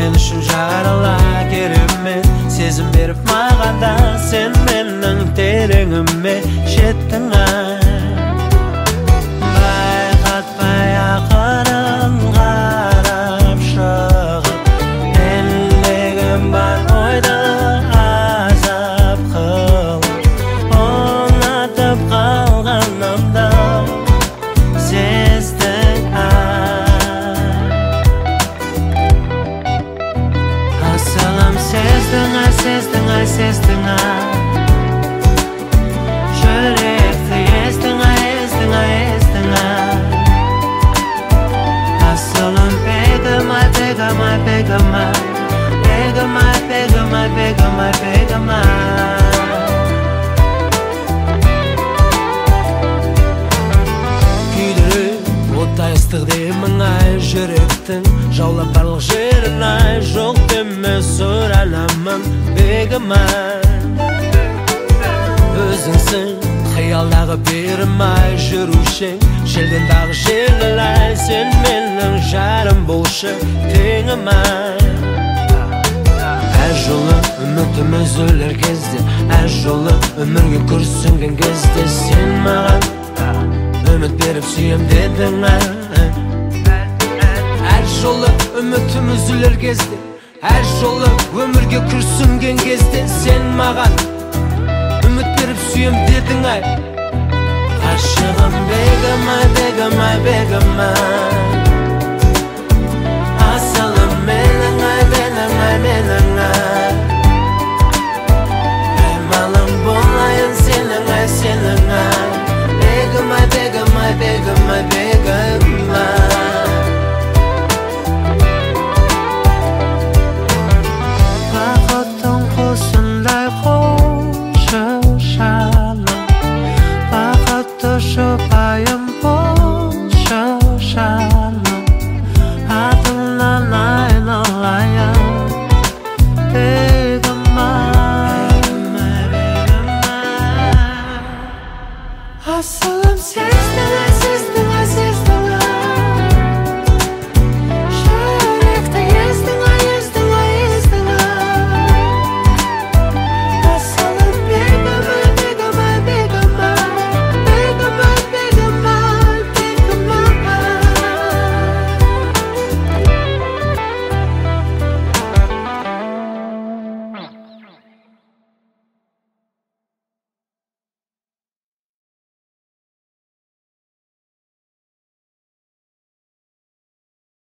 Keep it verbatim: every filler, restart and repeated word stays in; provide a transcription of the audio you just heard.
Men üçün жарала керемет сезім беріп мағанда Sen менің тереңіме жеттің ай Байқатпай ақырын қарап шығып Әлегім бар ойды азап қылып Оңатып қалғанымды сездің Asılım sezdin ay, sezdin ay, sezdin ay Yürekti ezdin ay, ezdin ay, ezdin ay Asılım begim ay, begim ay, begim ay Begim ay, begim ay, begim ay, begim ay Küydürüp оттай ыстық деймін ай жүректің жаулап барлық жерін ай жоқ деме сұранамын бегім ай өзіңсің қиялдағы берім ай жүрушің желдендағы жеңіл ай сен менің жарым болшы теңім ай әр жолы үмітім үзілер кезде әр жолы өмірге күрсінген кезде сен маған үміт беріп сүйем дедің әр жолы үмітім үзілер кезде әр жолы өмірге күрсінген кезде сен маған үміт беріп сүйем дедің ай ғашығым бегім ай бегім ай бегім ай